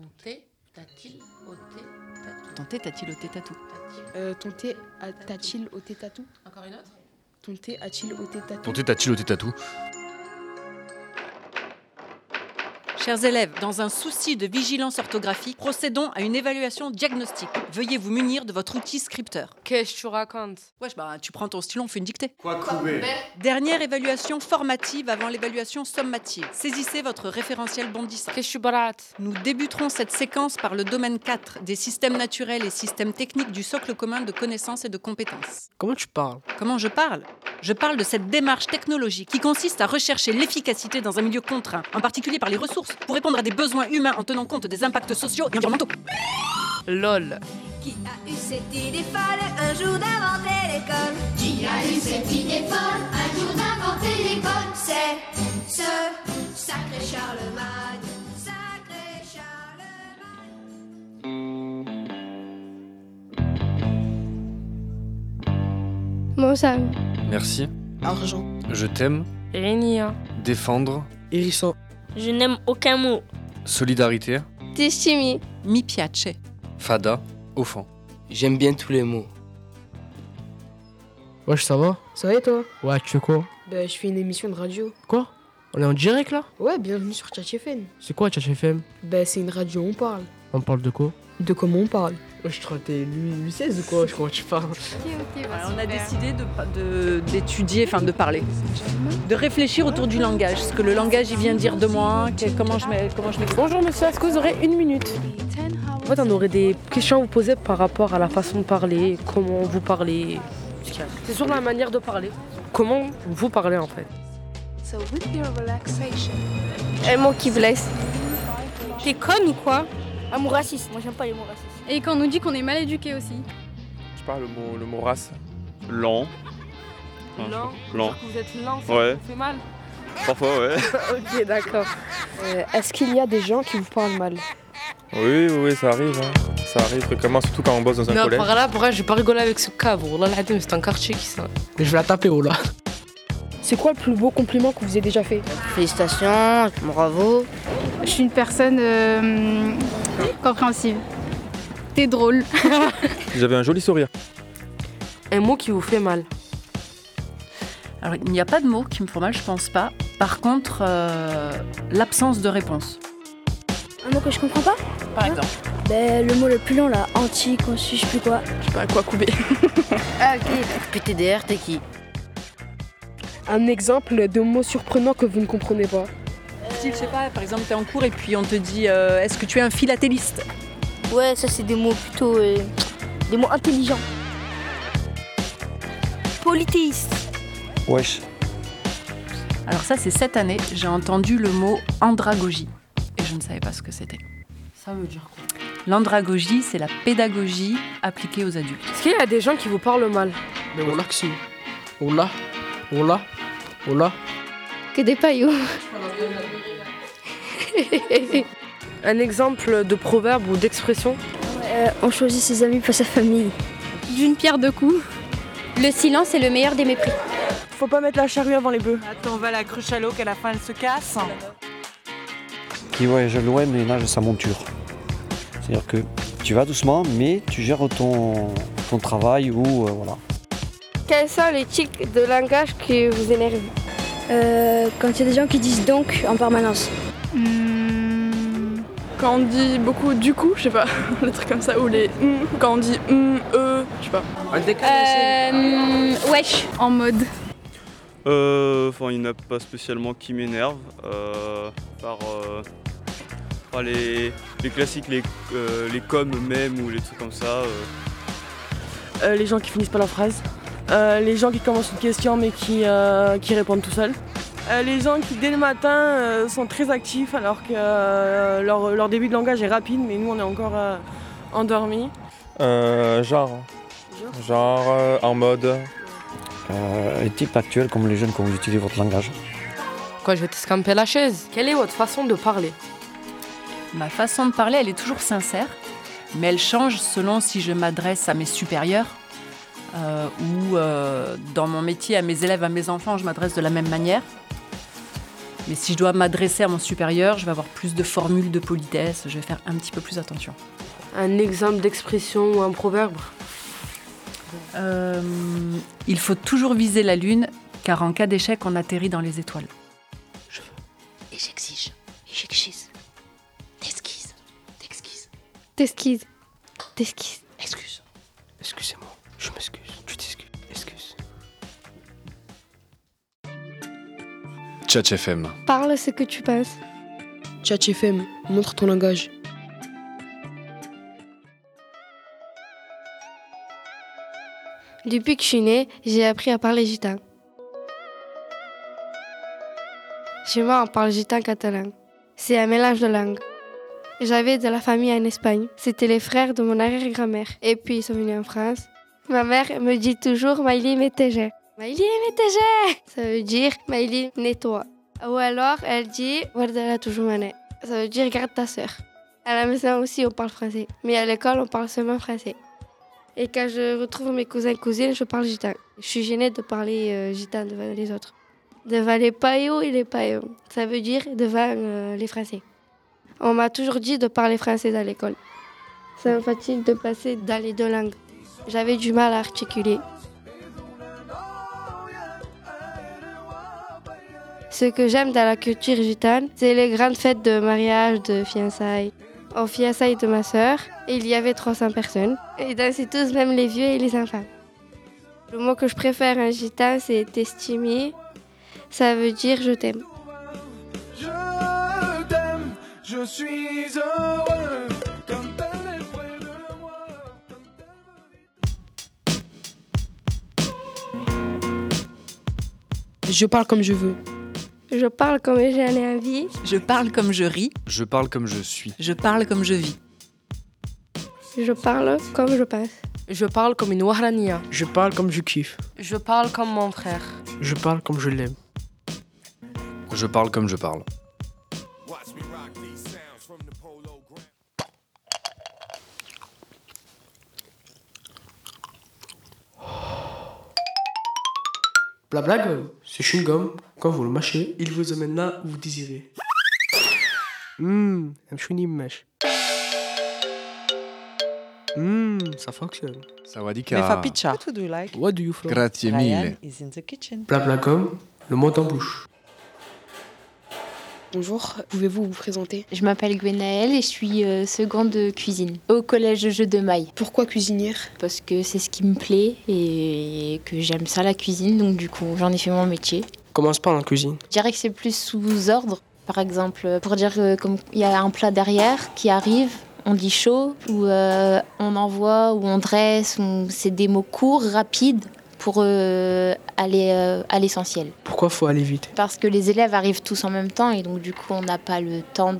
Ton thé t'a-t-il ôté tatou? Ton thé t'a-t-il ôté tatou? Ton thé t'a-t-il ôté tatou? Encore une autre? Ton thé a-t-il ôté tatou? Ton thé t'a-t-il ôté tatou? Chers élèves, dans un souci de vigilance orthographique, procédons à une évaluation diagnostique. Veuillez vous munir de votre outil scripteur. Qu'est-ce que tu racontes? Wesh, tu prends ton stylo, on fait une dictée. Quoi couper? Dernière évaluation formative avant l'évaluation sommative. Saisissez votre référentiel bondissant. Qu'est-ce que tu barates? Nous débuterons cette séquence par le domaine 4 des systèmes naturels et systèmes techniques du socle commun de connaissances et de compétences. Comment tu parles? Comment je parle? Je parle de cette démarche technologique qui consiste à rechercher l'efficacité dans un milieu contraint, en particulier par les ressources, pour répondre à des besoins humains en tenant compte des impacts sociaux et environnementaux. LOL. Qui a eu cette idée folle un jour d'inventer l'école? Qui a eu cette idée folle un jour d'inventer l'école? C'est ce sacré Charlemagne, sacré Charlemagne. Monsang. Merci. Argent. Je t'aime. Rénia. Défendre. Hérisson. Je n'aime aucun mot. Solidarité. Testimi. Mi piace. Fada. Offend. J'aime bien tous les mots. Wesh, ça va? Ça va et toi? Ouais, tu fais quoi? Je fais une émission de radio. Quoi? On est en direct là? Ouais, bienvenue sur Tchatch FM. C'est quoi Tchatch FM? C'est une radio où on parle. On parle de quoi? De comment on parle. Wesh, tu crois que t'es Louis XVI ou quoi? Je crois que tu parles. On a décidé d'étudier, de parler, de réfléchir autour du langage, ce que le langage il vient dire de moi, comment je m'exprime. Bonjour monsieur, est-ce que vous aurez une minute? En fait, on aurait des questions à vous poser par rapport à la façon de parler, comment vous parlez. C'est sur la manière de parler. Comment vous parlez en fait? Un mot qui blesse. T'es conne ou quoi? Un mot raciste. Moi, j'aime pas les mots racistes. Et quand on nous dit qu'on est mal éduqué aussi. Je parle le mot race. Lent. Lent. Vous êtes lent, ça Ouais. vous fait mal? Parfois, ouais. Ok, d'accord. Est-ce qu'il y a des gens qui vous parlent mal? Oui, ça arrive. Ça arrive fréquemment, surtout quand on bosse dans un collège. Non, par là, pourquoi je vais pas rigoler avec ce cave? Wallah l'adem, c'est un quartier qui ça. Je vais la taper, oh là. C'est quoi le plus beau compliment que vous ayez déjà fait? Félicitations, bravo. Je suis une personne compréhensive. T'es drôle. J'avais un joli sourire. Un mot qui vous fait mal. Alors, il n'y a pas de mots qui me font mal, je pense pas. Par contre, l'absence de réponse. Un mot que je comprends pas? Par exemple. Le mot le plus long là, anti, conçu, je sais plus quoi. Je sais pas quoi couper. Ah ok. PTDR, t'es qui? Un exemple de mot surprenant que vous ne comprenez pas. Style, je sais pas, par exemple, t'es en cours et puis on te dit est-ce que tu es un philatéliste? Ouais, ça c'est des mots plutôt... des mots intelligents. Polythéiste. Wesh. Alors ça, c'est cette année, j'ai entendu le mot andragogie. Et je ne savais pas ce que c'était. Ça veut dire quoi? L'andragogie, c'est la pédagogie appliquée aux adultes. Est-ce qu'il y a des gens qui vous parlent mal? Mais oh là que si. Oh là. Que des paillots. Un exemple de proverbe ou d'expression? On choisit ses amis pas sa famille. D'une pierre deux coups. Le silence est le meilleur des mépris. Faut pas mettre la charrue avant les bœufs. Attends, on va à la cruche à l'eau qu'à la fin elle se casse. Qui voyage loin mais nage sa monture. C'est-à-dire que tu vas doucement mais tu gères ton travail ou voilà. Quels sont les tics de langage qui vous énervent? Quand il y a des gens qui disent donc en permanence. Quand on dit beaucoup du coup, je sais pas, des trucs comme ça, ou les quand on dit je sais pas. Wesh, en mode. Il n'y en a pas spécialement qui m'énervent. Par les classiques, les coms même ou les trucs comme ça. Les gens qui finissent pas leur phrase. Les gens qui commencent une question mais qui répondent tout seuls. Les gens qui dès le matin sont très actifs alors que leur début de langage est rapide mais nous on est encore endormis. Genre en mode. Les types actuels comme les jeunes quand vous utilisez votre langage. Quoi, je vais t'escamper la chaise? Quelle est votre façon de parler? Ma façon de parler, elle est toujours sincère, mais elle change selon si je m'adresse à mes supérieurs ou dans mon métier à mes élèves, à mes enfants, je m'adresse de la même manière. Mais si je dois m'adresser à mon supérieur, je vais avoir plus de formules de politesse, je vais faire un petit peu plus attention. Un exemple d'expression ou un proverbe? Il faut toujours viser la lune, car en cas d'échec, on atterrit dans les étoiles. Et j'exige. Et j'exige. T'esquisses. T'exquises. T'esquisses. T'esquisses. Excuse. Excusez-moi, je m'excuse. Tu t'excuses. Excuse. Tchatch FM. Parle ce que tu penses. Tchatch FM, montre ton langage. Depuis que je suis née, j'ai appris à parler gitan. Chez moi, on parle gitan catalan. C'est un mélange de langues. J'avais de la famille en Espagne. C'était les frères de mon arrière-grand-mère. Et puis, ils sont venus en France. Ma mère me dit toujours Maïli métégé. Maïli métégé. Ça veut dire Maïli nettoie. Ou alors, elle dit Wardala toujours mané. Ça veut dire garde ta sœur. À la maison aussi, on parle français. Mais à l'école, on parle seulement français. Et quand je retrouve mes cousins et cousines, je parle gitan. Je suis gênée de parler gitan devant les autres. Devant les paillots et les paillots. Ça veut dire devant les Français. On m'a toujours dit de parler français dans l'école. Ça me fatigue de passer dans les deux langues. J'avais du mal à articuler. Ce que j'aime dans la culture gitane, c'est les grandes fêtes de mariage, de fiançailles. Aux fiançailles de ma sœur, il y avait 300 personnes. Et dansaient tous, même les vieux et les enfants. Le mot que je préfère en gitan, c'est t'estimer. Ça veut dire je t'aime. Je t'aime, je suis heureux quand elle est près de moi. Je parle comme je veux. Je parle comme j'en ai envie. Je parle comme je ris. Je parle comme je suis. Je parle comme je vis. Je parle comme je pense. Je parle comme une wahrania. Je parle comme je kiffe. Je parle comme mon frère. Je parle comme je l'aime. Je parle comme je parle. Blabla, ce chewing-gum, quand vous le mâchez, il vous amène là où vous désirez. Un chewing mèche. Ça fonctionne. Sawadika. Mefa pizza. What do you like? What do you feel? Grazie Ryan mille. is in the kitchen. Blabla.com, le monde en bouche. Bonjour, pouvez-vous vous présenter? Je m'appelle Gwenaëlle et je suis seconde cuisine au collège Jeu de Maille. Pourquoi cuisinière? Parce que c'est ce qui me plaît et que j'aime ça la cuisine, donc du coup j'en ai fait mon métier. Commence par la cuisine. Je dirais que c'est plus sous ordre. Par exemple, pour dire comme il y a un plat derrière qui arrive, on dit chaud, ou on envoie, ou on dresse, c'est des mots courts, rapides, pour aller à l'essentiel. Pourquoi faut aller vite? Parce que les élèves arrivent tous en même temps et donc du coup on n'a pas le temps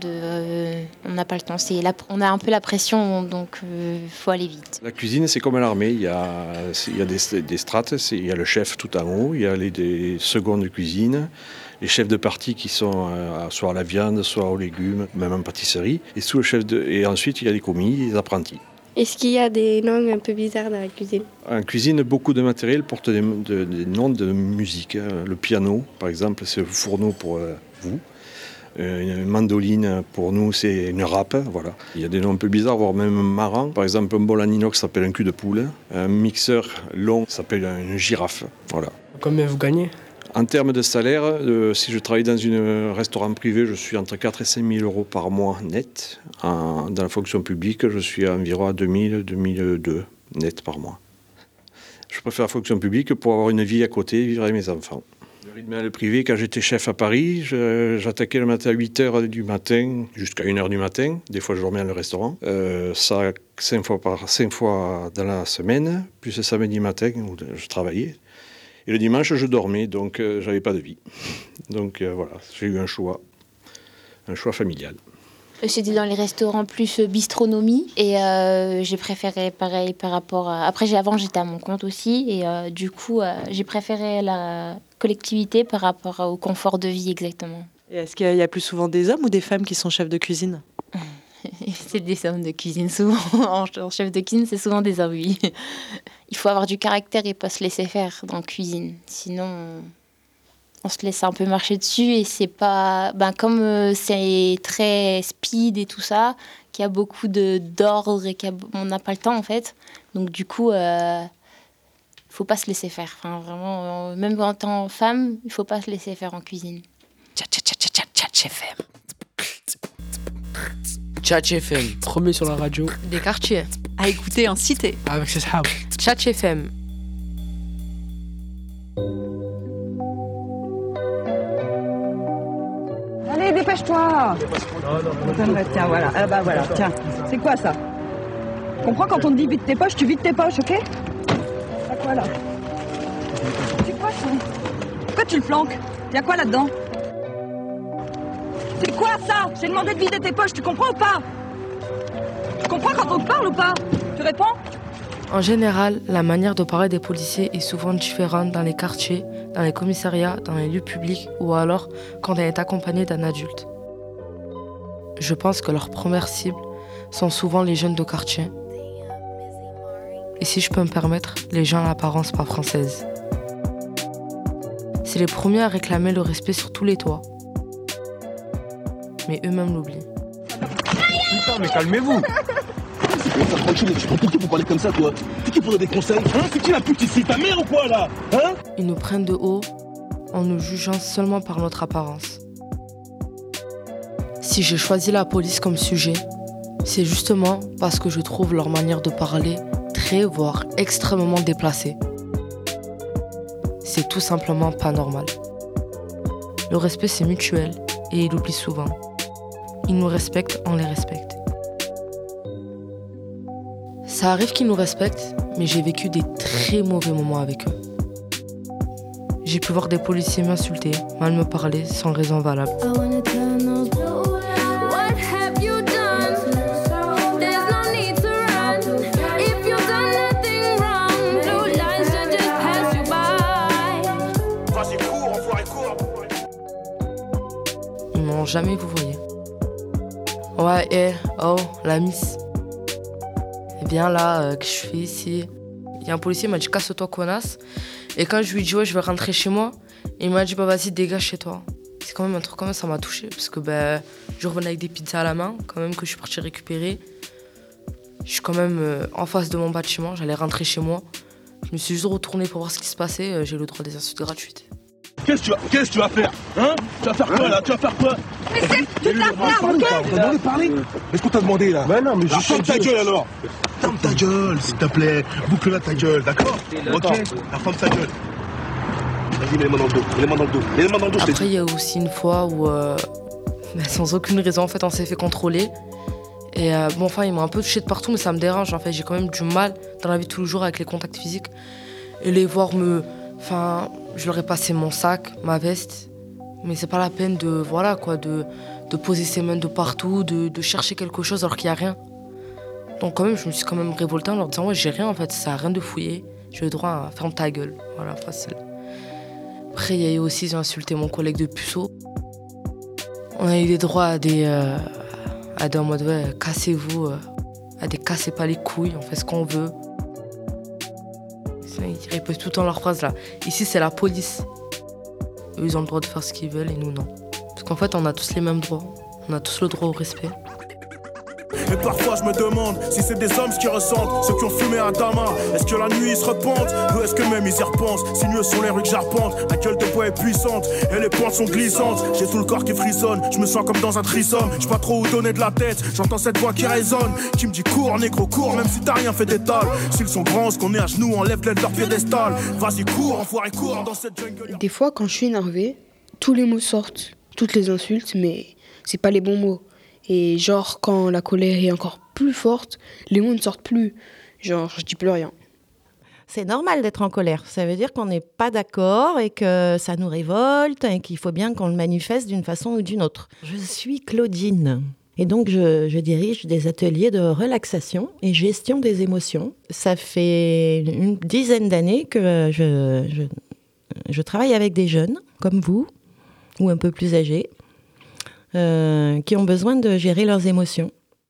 on a un peu la pression, donc faut aller vite. La cuisine, c'est comme à l'armée, il y a des strates, il y a le chef tout en haut, il y a des secondes de cuisine, les chefs de partie qui sont soit à la viande, soit aux légumes, même en pâtisserie, et ensuite il y a les commis, les apprentis. Est-ce qu'il y a des noms un peu bizarres dans la cuisine? En cuisine, beaucoup de matériel porte des noms de musique. Le piano, par exemple, c'est le fourneau pour vous. Une mandoline, pour nous, c'est une râpe. Voilà. Il y a des noms un peu bizarres, voire même marrants. Par exemple, un bol en inox s'appelle un cul de poule. Un mixeur long s'appelle une girafe. Voilà. Combien vous gagnez? En termes de salaire, si je travaille dans un restaurant privé, je suis entre 4 et 5 000 euros par mois net. Dans la fonction publique, je suis environ à 2 000, 2002 net par mois. Je préfère la fonction publique pour avoir une vie à côté, vivre avec mes enfants. Le rythme à le privé, quand j'étais chef à Paris, j'attaquais le matin à 8h du matin jusqu'à 1h du matin. Des fois, je dormais dans le restaurant. Ça, 5 fois dans la semaine, plus le samedi matin où je travaillais. Et le dimanche, je dormais, donc j'avais pas de vie. Donc voilà, j'ai eu un choix familial. J'étais dans les restaurants plus bistronomie et j'ai préféré pareil par rapport à... Après, avant, j'étais à mon compte aussi et du coup, j'ai préféré la collectivité par rapport au confort de vie exactement. Et est-ce qu'il y a plus souvent des hommes ou des femmes qui sont chefs de cuisine? C'est des hommes de cuisine souvent. En chef de cuisine, c'est souvent des hommes, oui. Il faut avoir du caractère et pas se laisser faire dans la cuisine. Sinon, on se laisse un peu marcher dessus et c'est pas... comme c'est très speed et tout ça, qu'il y a beaucoup d'ordre et on n'a pas le temps en fait. Donc du coup, faut pas se laisser faire. Enfin, vraiment, même en tant que femme, il faut pas se laisser faire en cuisine. Tchatch FM. Tchatch FM, premier sur la radio. Des quartiers. À écouter en cité. Avec ses sahabs. Tchatch FM. Allez, dépêche-toi. Tiens, voilà. Ah bah voilà, tiens. C'est quoi ça? Comprends, quand on te dit vide tes poches, tu vides tes poches, ok? C'est quoi là? C'est quoi ça? Pourquoi tu le flanques? Y'a quoi là-dedans? C'est quoi ça? J'ai demandé de vider tes poches, tu comprends ou pas? Tu comprends quand on te parle ou pas? Tu réponds? En général, la manière de parler des policiers est souvent différente dans les quartiers, dans les commissariats, dans les lieux publics ou alors quand elle est accompagnée d'un adulte. Je pense que leur première cible sont souvent les jeunes de quartier. Et si je peux me permettre, les gens à l'apparence pas française. C'est les premiers à réclamer le respect sur tous les toits. Mais eux-mêmes l'oublient. Putain, mais calmez-vous. Tranquille, tu prends pour parler comme ça, toi? C'est qui pour donner des conseils? C'est qui la pute ici? Ta mère ou quoi, là? Ils nous prennent de haut en nous jugeant seulement par notre apparence. Si j'ai choisi la police comme sujet, c'est justement parce que je trouve leur manière de parler très, voire extrêmement déplacée. C'est tout simplement pas normal. Le respect, c'est mutuel et ils l'oublient souvent. Ils nous respectent, on les respecte. Ça arrive qu'ils nous respectent, mais j'ai vécu des très mauvais moments avec eux. J'ai pu voir des policiers m'insulter, mal me parler, sans raison valable. Ils m'ont jamais vous voyez. Ouais, la miss. Eh bien là, que je fais ici? Il y a un policier qui m'a dit casse-toi connasse. Et quand je lui ai dit ouais, je vais rentrer chez moi, il m'a dit bah vas-y dégage chez toi. C'est quand même un truc quand même, ça m'a touché parce que je revenais avec des pizzas à la main, quand même que je suis partie récupérer. Je suis quand même en face de mon bâtiment, j'allais rentrer chez moi. Je me suis juste retournée pour voir ce qui se passait, j'ai le droit des insultes gratuites. Qu'est-ce que tu vas faire? Tu vas faire quoi là? Tu vas faire quoi? Mais c'est toute la femme, ok? T'as demandé de parler? Qu'est-ce qu'on t'a demandé là? Mais non, mais je ferme ta gueule alors! Ferme ta gueule, s'il te plaît! Boucle-la ta gueule, d'accord? Ok? Ferme ta gueule! Vas-y, mets les mains dans le dos, mets les mains dans le dos, mets les mains dans le dos. Après, il y a aussi une fois où, sans aucune raison, en fait, on s'est fait contrôler. Et ils m'ont un peu touché de partout, mais ça me dérange. En fait, j'ai quand même du mal dans la vie de tous les jours avec les contacts physiques. Et les voir je leur ai passé mon sac, ma veste, mais c'est pas la peine de poser ses mains de partout, de chercher quelque chose alors qu'il n'y a rien. Donc quand même, je me suis quand même révoltée en leur disant ouais, j'ai rien en fait, ça sert à rien de fouiller, j'ai le droit à ferme ta gueule, voilà, facile. Après, il y a eu aussi, ils ont insulté mon collègue de puceau. On a eu des droits à des en mode ouais, cassez-vous, à des cassez pas les couilles, on fait ce qu'on veut. Ils répètent tout le temps leurs phrases là. Ici, c'est la police. Eux, ils ont le droit de faire ce qu'ils veulent et nous, non. Parce qu'en fait, on a tous les mêmes droits. On a tous le droit au respect. Et parfois je me demande si c'est des hommes qui ressentent ceux qui ont fumé un tabac. Est-ce que la nuit ils se repentent ou est-ce que même ils y repensent? Sinueux sont les rues que j'arpente, la gueule de bois est puissante et les pentes sont glissantes. J'ai tout le corps qui frissonne, je me sens comme dans un trisome. J'sais pas trop où donner de la tête, j'entends cette voix qui résonne, qui me dit cours négro cours, même si t'as rien fait d'étal. S'ils sont grands, ce qu'on est à genoux, enlève-les de leur piédestal. Vas-y cours, enfoiré cours dans cette jungle. Des fois quand je suis énervée, tous les mots sortent, toutes les insultes, mais c'est pas les bons mots. Et genre, quand la colère est encore plus forte, les mots ne sortent plus. Genre, je dis plus rien. C'est normal d'être en colère. Ça veut dire qu'on n'est pas d'accord et que ça nous révolte et qu'il faut bien qu'on le manifeste d'une façon ou d'une autre. Je suis Claudine. Et donc, je dirige des ateliers de relaxation et gestion des émotions. Ça fait une dizaine d'années que je travaille avec des jeunes, comme vous, ou un peu plus âgés, qui ont besoin de gérer leurs émotions.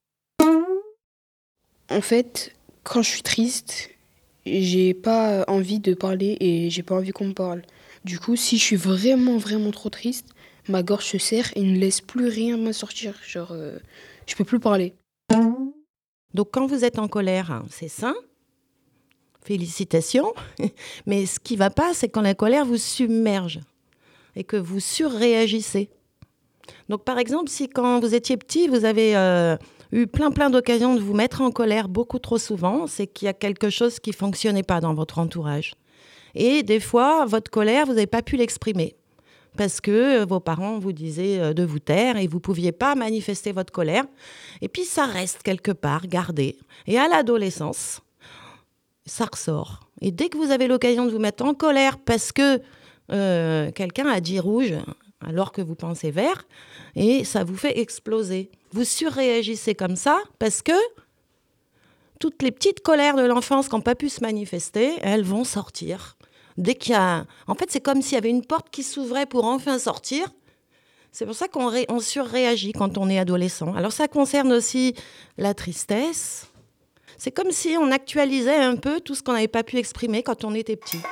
En fait, quand je suis triste, j'ai pas envie de parler et j'ai pas envie qu'on me parle. Du coup, si je suis vraiment, vraiment trop triste, ma gorge se serre et ne laisse plus rien me sortir. Genre, je peux plus parler. Donc quand vous êtes en colère, c'est sain. Félicitations. Mais ce qui ne va pas, c'est quand la colère vous submerge et que vous surréagissez. Donc par exemple, si quand vous étiez petit, vous avez eu plein d'occasions de vous mettre en colère beaucoup trop souvent, c'est qu'il y a quelque chose qui ne fonctionnait pas dans votre entourage. Et des fois, votre colère, vous n'avez pas pu l'exprimer parce que vos parents vous disaient de vous taire et vous ne pouviez pas manifester votre colère. Et puis ça reste quelque part, gardé. Et à l'adolescence, ça ressort. Et dès que vous avez l'occasion de vous mettre en colère parce que quelqu'un a dit rouge alors que vous pensez vert, et ça vous fait exploser. Vous surréagissez comme ça parce que toutes les petites colères de l'enfance qui n'ont pas pu se manifester, elles vont sortir. Dès qu'il y a... En fait, c'est comme s'il y avait une porte qui s'ouvrait pour enfin sortir. C'est pour ça qu'on surréagit quand on est adolescent. Alors ça concerne aussi la tristesse. C'est comme si on actualisait un peu tout ce qu'on n'avait pas pu exprimer quand on était petit.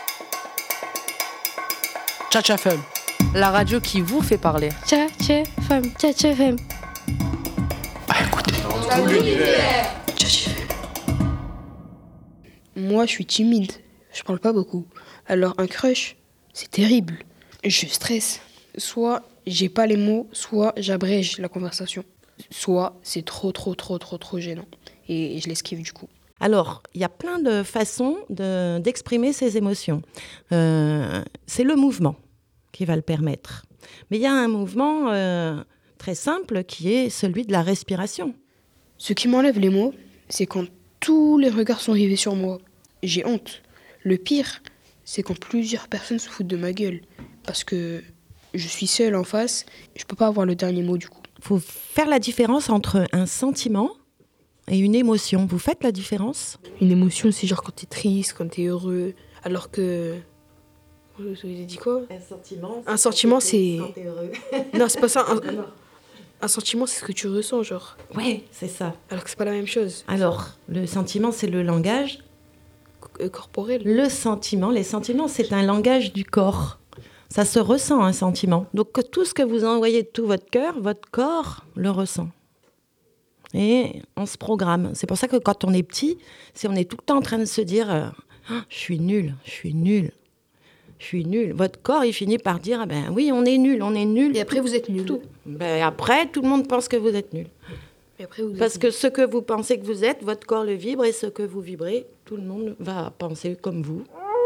Tcha FM. La radio qui vous fait parler. Tcha FM. Tcha FM. Moi, je suis timide. Je parle pas beaucoup. Alors, un crush, c'est terrible. Je stresse. Soit j'ai pas les mots, soit j'abrège la conversation. Soit c'est trop gênant. Et je l'esquive du coup. Alors, il y a plein de façons d'exprimer ses émotions. C'est le mouvement qui va le permettre. Mais il y a un mouvement très simple qui est celui de la respiration. Ce qui m'enlève les mots, c'est quand tous les regards sont rivés sur moi. J'ai honte. Le pire, c'est quand plusieurs personnes se foutent de ma gueule. Parce que je suis seule en face, je peux pas avoir le dernier mot du coup. Il faut faire la différence entre un sentiment et une émotion. Vous faites la différence ? Une émotion, c'est genre quand t'es triste, quand t'es heureux. Alors que... Vous avez dit quoi ? Un sentiment, c'est... Quand t'es heureux. Non, c'est pas ça. Un sentiment, c'est ce que tu ressens, genre. Ouais, c'est ça. Alors que c'est pas la même chose. Alors, le sentiment, c'est le langage corporel. Les sentiments, c'est un langage du corps. Ça se ressent, un sentiment. Donc, tout ce que vous envoyez de tout votre cœur, votre corps le ressent. Et on se programme. C'est pour ça que quand on est petit, si on est tout le temps en train de se dire je suis nul. Votre corps, il finit par dire oui, on est nul. Et après, vous êtes nul. Après, tout le monde pense que vous êtes nul. Parce que ce que vous pensez que vous êtes, votre corps le vibre, et ce que vous vibrez, tout le monde va penser comme vous.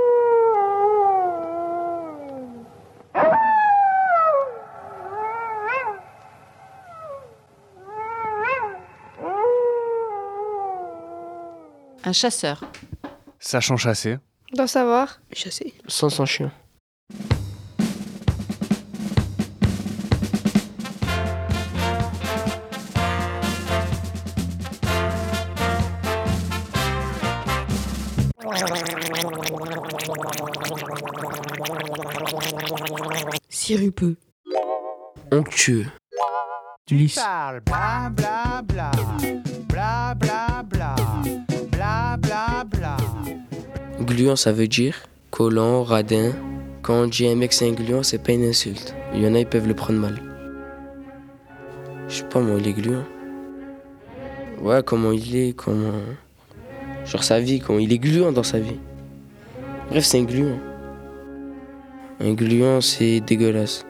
Un chasseur. Sachant chasser. D'en savoir. Chasser. Sans son chien. Sirupeux. Onctueux. Lisse. Bla bla bla, bla bla bla, bla bla bla. Gluant, ça veut dire collant, radin. Quand on dit un mec c'est un gluant, c'est pas une insulte. Il y en a, ils peuvent le prendre mal. Je sais pas moi, il est gluant. Ouais, comment il est, comment... Genre sa vie, comment il est gluant dans sa vie. Bref, c'est un gluant. Un gluant, c'est dégueulasse.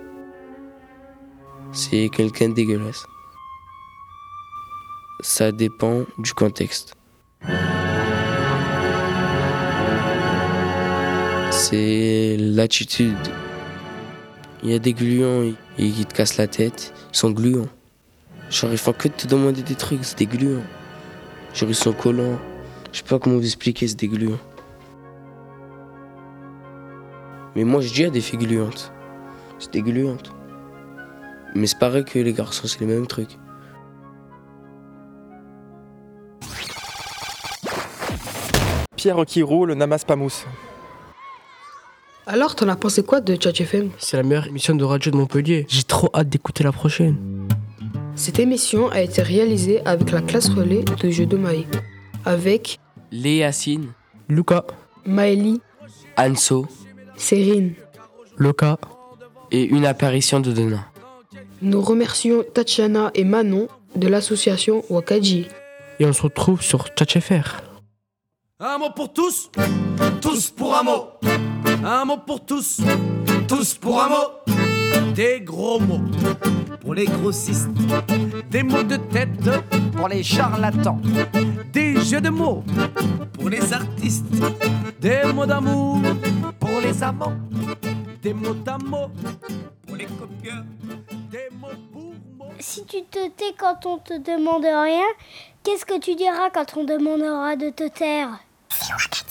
C'est quelqu'un de dégueulasse. Ça dépend du contexte. C'est l'attitude. Il y a des gluants, ils te cassent la tête, ils sont gluants. Genre, ils font que de te demander des trucs, c'est des gluants. Genre, ils sont collants. Je sais pas comment vous expliquer, c'est des gluants. Mais moi, je dis à des filles gluantes. C'est des gluantes. Mais c'est pareil que les garçons, c'est les mêmes trucs. Pierre qui roule, n'amasse pas mousse. Alors, t'en as pensé quoi de Tcha FM ? C'est la meilleure émission de radio de Montpellier. J'ai trop hâte d'écouter la prochaine. Cette émission a été réalisée avec la classe relais de Jeux de Maï. Avec Léacine, Lucas, Maëlie, Anso, Cérine, Loka. Et une apparition de Donna. Nous remercions Tatiana et Manon de l'association Wakadji. Et on se retrouve sur TchatchFR. Un mot pour tous, tous pour un mot. Un mot pour tous, tous pour un mot. Des gros mots pour les grossistes. Des mots de tête pour les charlatans. Des jeux de mots pour les artistes. Des mots d'amour pour les amants. Des mots d'amour pour les copieurs. Des mots pour mots. Si tu te tais quand on te demande rien, qu'est-ce que tu diras quand on demandera de te taire?